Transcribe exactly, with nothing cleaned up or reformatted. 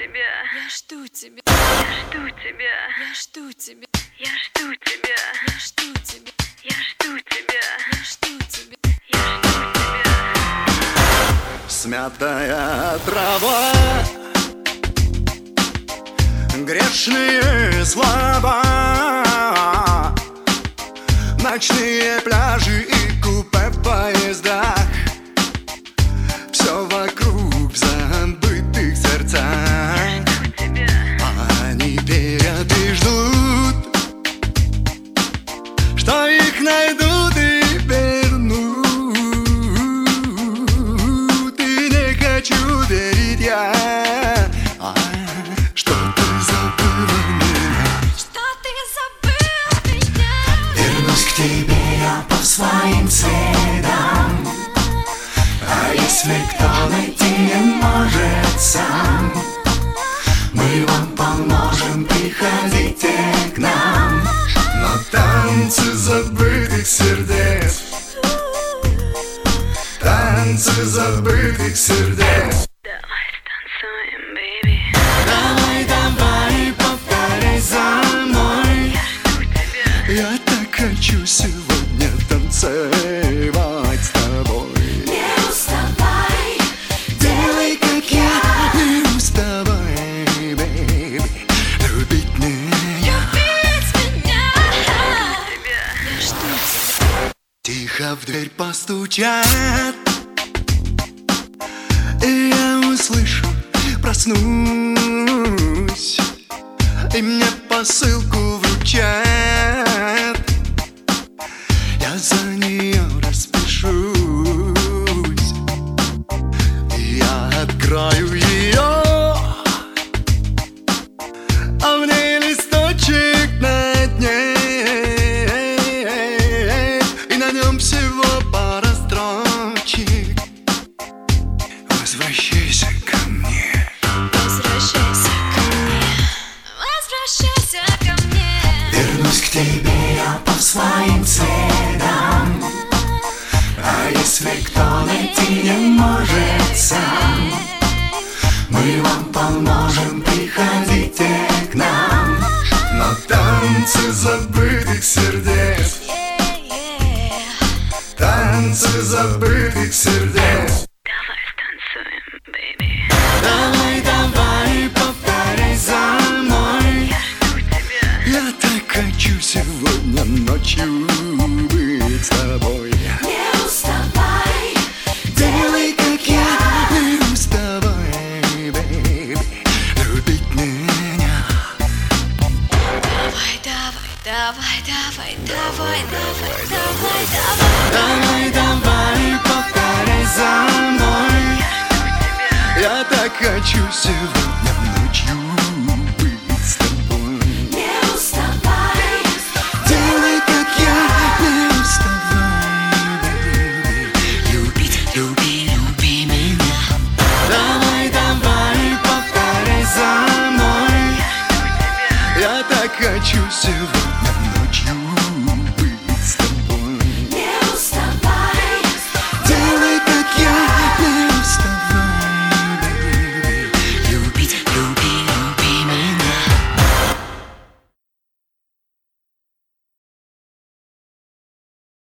тебя, я жду тебя, я жду тебя, я жду тебя, я жду тебя, я жду тебя, я жду тебя, я жду тебя, я жду тебя. Смятая трава, грешные слова, ночные пляжи и купе в поездах. Все вокруг в забытых сердцах. Они верят и ждут, что их найдут и вернут. И не хочу верить я, что ты забыла меня. что ты забыл меня. Вернусь к тебе я по своим следам. А если кто найти не может сам, мы вам поможем, приходите к нам. На танцы забытых сердец, танцы забытых сердец. Давай станцуем, бейби. Давай, давай, повторяй за мной. Я жду тебя, Я так хочу сегодня танцевать с тобой. Не уставай, делай как я. Не уставай, бэйби, любить меня. Любить меня, тебя. я жду тебя, Тихо в дверь постучат, и я услышу, проснусь, и мне посылку вручат. Я за нее распишусь, и я открою ее, а в ней листочек на дне, и на нем всего пара строчек. Возвращайся ко мне. возвращайся ко мне, возвращайся ко мне. Вернусь к тебе я по своим следам. А если кто найти не может сам, мы вам поможем, приходите к нам. На танцы забытых сердец, танцы забытых сердец. Давай станцуем, бейби. Давай, давай, повторяй за мной. Я жду тебя, Я так хочу сегодня ночью быть с тобой. Не уставай, делай как я. Не уставай, бэйби, любить меня. Давай, давай, давай, давай, давай, давай, давай, давай. Давай, давай, повторяй за мной. Я так хочу сегодня ночью быть с тобой. Не уставай, Делай как я, не уставай, бэйби, любить, люби, люби меня. Давай, давай, повторяй за мной. Я так хочу сегодня